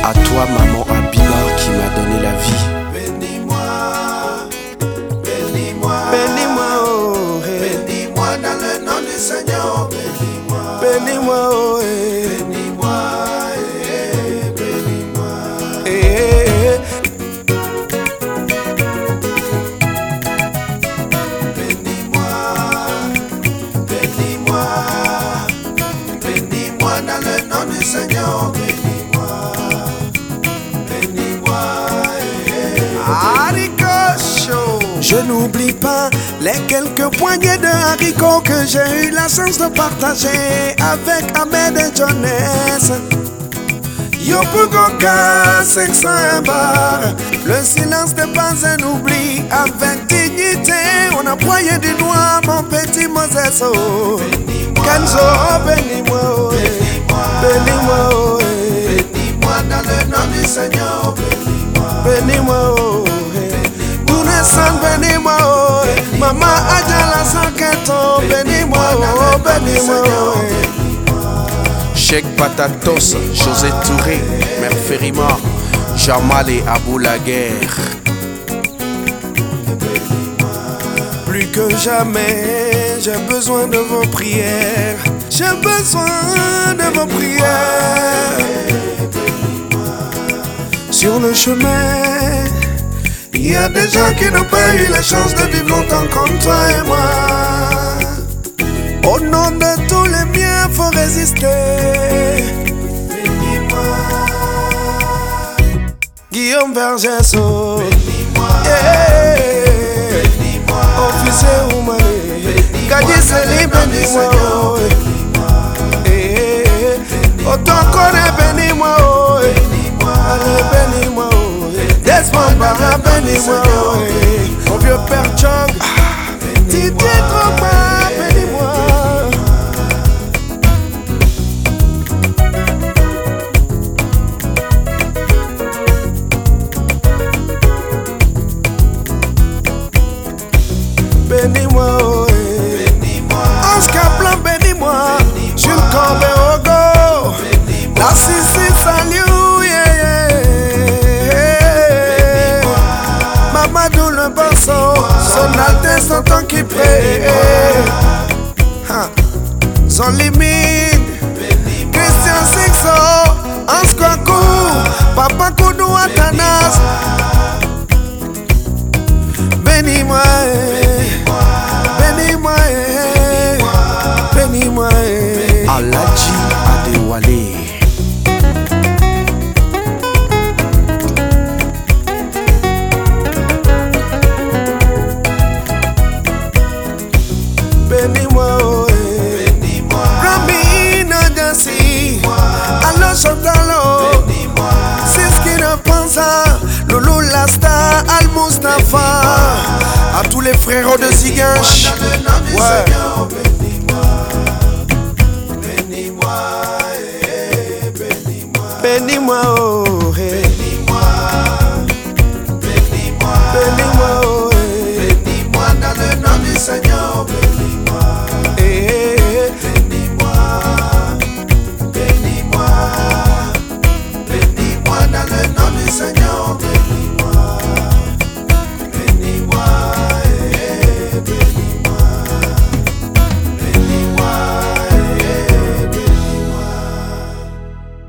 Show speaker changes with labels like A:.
A: À toi maman Abiba qui m'a donné la vie.
B: Bénis-moi, bénis-moi,
C: Bénis-moi, oh, hey.
B: bénis-moi dans le nom du Seigneur. Bénis-moi,
C: Bénis-moi, oh, hey.
B: bénis-moi, bénis-moi.
C: Hey, hey, hey.
B: Bénis-moi, bénis-moi, bénis-moi dans le nom du Seigneur. Bénis-moi, bénis-moi.
C: Haricot chaud. Je n'oublie pas les quelques poignées de haricots que j'ai eu la chance de partager avec Ahmed et Jones. Yo Pugoka, 500 bar. Le silence n'est pas un oubli. Avec dignité, on a broyé du noir, mon petit Moses. Oh. Kenzo, bénis-moi, oh, bénis-moi, oh,
B: Bénis-moi dans le nom du Seigneur.
C: bénis-moi, oh, Tounesan, bénis-moi, oh, Maman Adjala Sanketo, bénis-moi, oh, bénis-moi, oh.
A: Cheikh Patatos, José Touré, Mère Ferima, Jamal et Abou Laguerre.
C: Plus que jamais, j'ai besoin de vos prières. J'ai besoin de vos prières. Sur le chemin, il y a des gens qui n'ont pas eu la chance de vivre longtemps comme toi et moi. Au nom de tous les miens, faut résister.
B: Bénis-moi,
C: Guillaume Vergesso,
B: bénis-moi, bénis-moi.
C: officier Oumalé, Gadi Selim, bénis-moi, oh, Otonkone, bénis-moi, oh, allez, bénis-moi, oh, Desmond Barra, bénis-moi, oh, mon vieux père Chong, Didier Drogba, bénis-moi. Bénis-moi, oh,
B: Bénis-moi,
C: Oscar Blanc, bénis-moi. Jules Corbet, Ogo, la Sissi, salut, yeah, yeah. Mamadou le Bosso, son Altesse son temps qui prie. Son limite, Christian Sixo, Anskwaku, Papa Koudou Atanas. Bénis-moi, bénis-moi, bénis-moi.
A: Aladji Adewale.
C: Bénis-moi, oh,
B: bénis-moi,
C: Rami Nadassi, allo Chantalo,
B: bénis-moi,
C: c'est ce qui ne pense à Loulou Lasta, Al Mustafa, à tous les frérots de Ziganch.
B: dans le nom du
C: Ouais.
B: Seigneur. Bénis-moi, bénis-moi, bénis-moi.
C: Bénis-moi,